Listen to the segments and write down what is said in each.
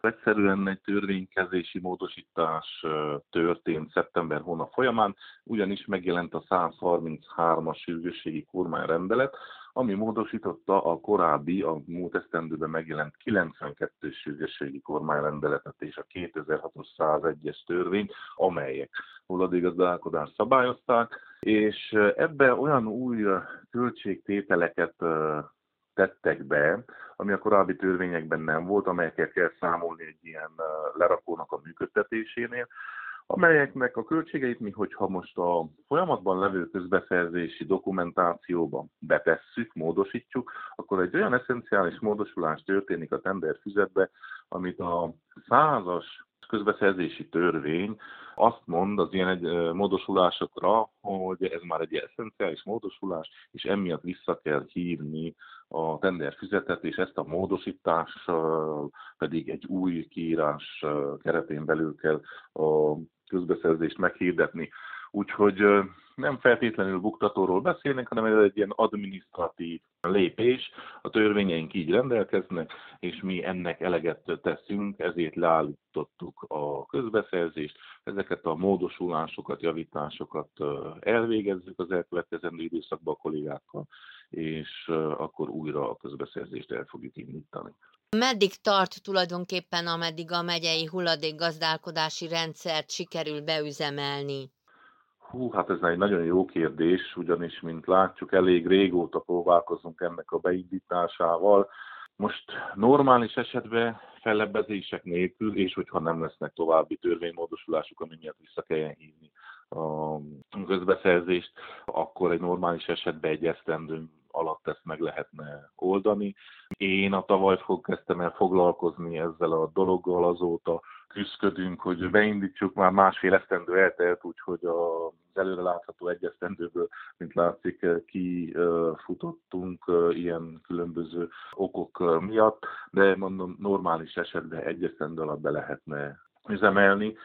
Egyszerűen egy törvénykezési módosítás történt szeptember hónap folyamán, ugyanis megjelent a 133-as sürgősségi kormányrendelet, ami módosította a korábbi, a múlt esztendőben megjelent 92-es sürgősségi kormányrendeletet és a 2006-os 101-es törvényt, amelyek hulladékgazdálkodást szabályozták, és ebbe olyan új költségtételeket tettek be, ami a korábbi törvényekben nem volt, amelyekkel kell számolni egy ilyen lerakónak a működtetésénél, amelyeknek a költségeit mi, hogyha most a folyamatban levő közbeszerzési dokumentációba betesszük, módosítjuk, akkor egy olyan eszenciális módosulás történik a tenderfüzetbe, amit a 100-as közbeszerzési törvény azt mond az ilyen módosulásokra, hogy ez már egy eszenciális módosulás, és emiatt vissza kell hívni a tenderfüzetet, és ezt a módosítást pedig egy új kiírás keretén belül kell a közbeszerzést meghirdetni. Úgyhogy nem feltétlenül buktatóról beszélnek, hanem ez egy ilyen adminisztratív lépés. A törvényeink így rendelkeznek, és mi ennek eleget teszünk, ezért leállítottuk a közbeszerzést. Ezeket a módosulásokat, javításokat elvégezzük az elkövetkezendő időszakban a kollégákkal, és akkor újra a közbeszerzést el fogjuk indítani. Meddig tart tulajdonképpen, ameddig a megyei hulladékgazdálkodási rendszert sikerül beüzemelni? Hát ez egy nagyon jó kérdés, ugyanis, mint látjuk, elég régóta próbálkozunk ennek a beindításával. Most normális esetben fellebbezések nélkül, és hogyha nem lesznek további törvénymódosulások, ami miatt vissza kelljen hívni a közbeszerzést, akkor egy normális esetben egy esztendő alatt ezt meg lehetne oldani. Én a tavaly kezdtem el foglalkozni ezzel a dologgal, azóta küzdködünk, hogy beindítsuk, már másfél esztendő eltelt, úgyhogy az előre látható egy esztendőből, mint látszik, kifutottunk ilyen különböző okok miatt, de mondom, normális esetben egy esztendő alatt be lehetne üzemelni.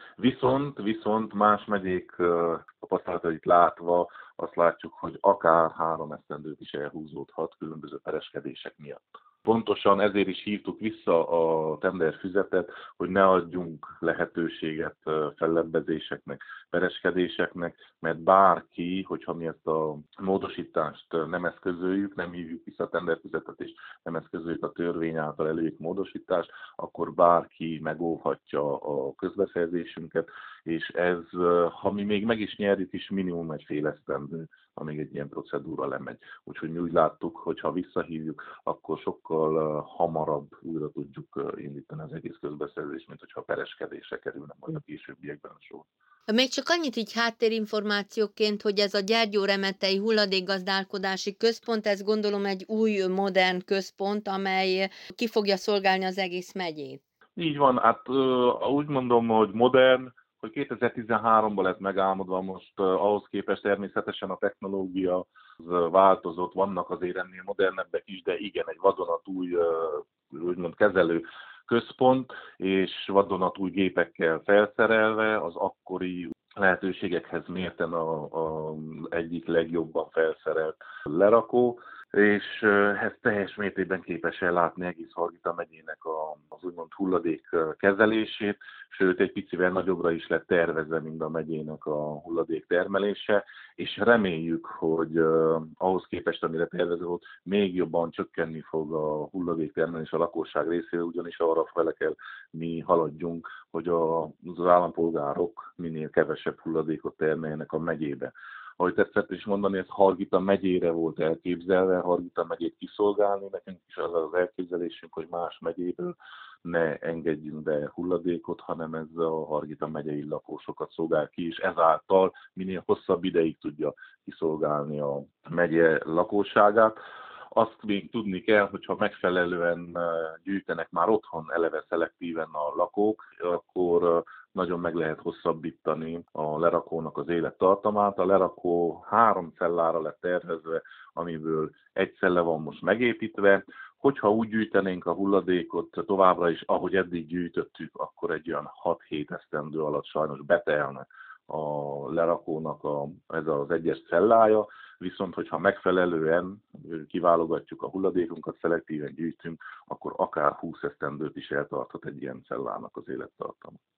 Viszont más megyék tapasztalatait látva azt látjuk, hogy akár 3 esztendőt is elhúzódhat különböző pereskedések miatt. Pontosan ezért is hívtuk vissza a tenderfüzetet, hogy ne adjunk lehetőséget fellebbezéseknek, pereskedéseknek, mert bárki, hogyha mi ezt a módosítást nem eszközöljük, nem hívjuk vissza a tenderfüzetet, és nem eszközöljük a törvény által előírt módosítást, akkor bárki megóvhatja a közbeszerzésünket, és ez, ha mi még meg is nyerjük is, minimum egy fél esztendő, amíg egy ilyen procedúra lemegy. Úgyhogy mi úgy láttuk, hogy ha visszahívjuk, akkor sokkal hamarabb újra tudjuk indítani az egész közbeszerzést, mint hogyha pereskedésre kerülne majd a későbbiekben sor. Még csak annyit így háttérinformációként, hogy ez a Gyergyóremetei hulladékgazdálkodási központ, ez gondolom egy új, modern központ, amely ki fogja szolgálni az egész megyét. Így van, hát úgy mondom, hogy modern, hogy 2013-ban lett megálmodva, most ahhoz képest természetesen a technológia változott, vannak azért ennél modernebbek is, de igen, egy vadonatúj úgymond kezelő központ, és vadonatúj gépekkel felszerelve, az akkori lehetőségekhez mérten a egyik legjobban felszerelt lerakó, és ez teljes mértékben képes ellátni egész Hargita megyének az úgymond hulladék kezelését, sőt egy picivel nagyobbra is lett tervezve, mint a megyének a hulladék termelése, és reméljük, hogy ahhoz képest, amire tervezve volt, még jobban csökkenni fog a hulladék termelés a lakosság részéről, ugyanis arra fele kell mi haladjunk, hogy az állampolgárok minél kevesebb hulladékot termeljenek a megyébe. Ahogy tetszett is mondani, ez Hargita megyére volt elképzelve, Hargita megyét kiszolgálni, nekünk is az elképzelésünk, hogy más megyéből ne engedjünk be hulladékot, hanem ez a Hargita megyei lakósokat szolgál ki, és ezáltal minél hosszabb ideig tudja kiszolgálni a megye lakosságát. Azt még tudni kell, hogyha megfelelően gyűjtenek már otthon eleve szelektíven a lakók, akkor nagyon meg lehet hosszabbítani a lerakónak az élettartamát. A lerakó 3 cellára lett tervezve, amiből 1 celle van most megépítve. Hogyha úgy gyűjtenénk a hulladékot továbbra is, ahogy eddig gyűjtöttük, akkor egy olyan 6-7 esztendő alatt sajnos betelne a lerakónak ez az egyes cellája, viszont hogyha megfelelően kiválogatjuk a hulladékunkat, szelektíven gyűjtünk, akkor akár 20 esztendőt is eltarthat egy ilyen cellának az élettartama.